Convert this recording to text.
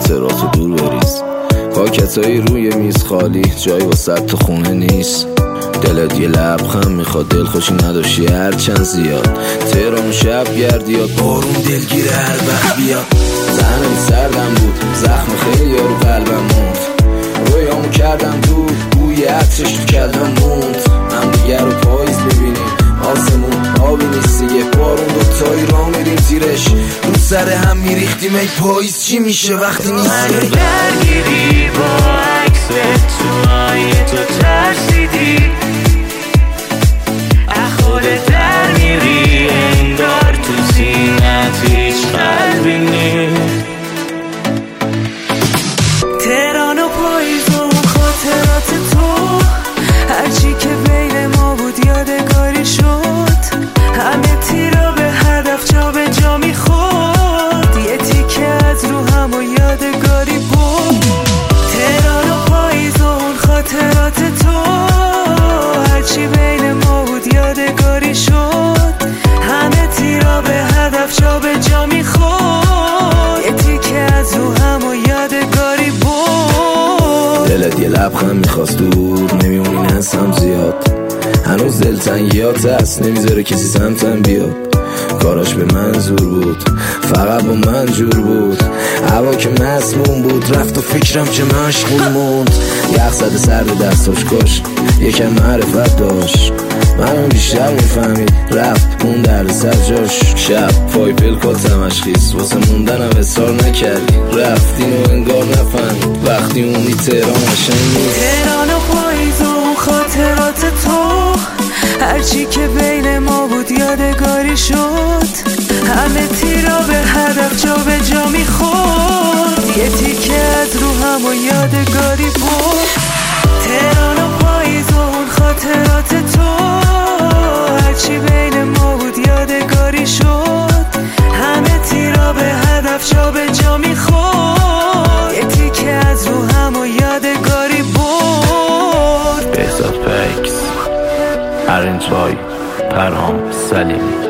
خاطراتو دور بریز. پاکتایی روی میز خالی، جایی واسه تو خونه نیست. دلت یه لبخند میخواد، دل خوشی نداشتی هرچند زیاد. تهران شب گردی یاد، بارون دلگیره هر وقت بیاد. زنم سردم بود، زخم خیلی رو قلبم موند. رویامو کردم دور، بوی عطرش تو کلم موند. هم دیگر رو پاییز ببینیم، آسمون آبی نیست دیگه. بارون دوتایی را میریم زیرش، رو سر هم میریختیم. ای پاییز چی میشه وقتی نیستی؟ منو درگیری با عکس تو آیه تو ترسیدی، اخوره در میری انگار تو سینت هیچ قلبی نیست. تهران و پاییز و خاطرات تو، هرچی که بین ما بود یادگاری شد. همه تیرا به هدف جا به جا میخورد، یه تیکه از رو هم و یادگاری بود. تهران و پاییز و اون خاطرات تو، هرچی بین ما بود یادگاری شد. همه تیرا به هدف جا به جا میخورد، یه تیکه از رو هم و یادگاری بود. دلت یه لبخند میخواست دور، نمیمونی نسم زیاد. هنوز دلتنگیات هست، نمیذاره کسی سمتم بیاد. کاراش به من زور بود، فقط با من جور بود. هوا که مسموم بود، رفت و فکرم چه مشغول موند. یخ زده سرد دستاش کش، یکم معرفت داشت. منو بیشتر میفهمید، رفت اون در سر جاش. شب فایپل کاتمش خیست، واسه موندنم اصرار نکردی. رفتین و انگار نفهمید، وقتی اونی تهران قشنگ نیست. تهران و پاییز و خاطرات تو، هرچی که بین ما بود یادگاری شد. همه تیرا به هدف جا به جا میخورد، یه تیکه از رو هم و یادگاری بود. تهران و پاییز و اون خاطرات تو، هرچی بین ما بود یادگاری شد. همه تیرا به هدف جا به جا میخورد، یه تیکه از رو هم و یادگاری بود. بهزاد پیکس، ارنج بای پرهام سلیمی.